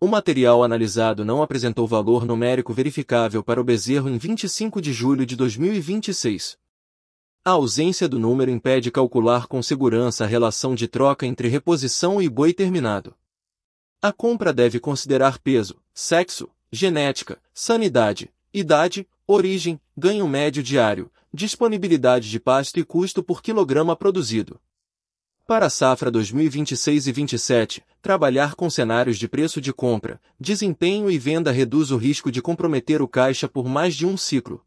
O material analisado não apresentou valor numérico verificável para o bezerro em 25 de julho de 2026. A ausência do número impede calcular com segurança a relação de troca entre reposição e boi terminado. A compra deve considerar peso, sexo, genética, sanidade, idade, origem, ganho médio diário, disponibilidade de pasto e custo por quilograma produzido. Para a safra 2026 e 27, trabalhar com cenários de preço de compra, desempenho e venda reduz o risco de comprometer o caixa por mais de um ciclo.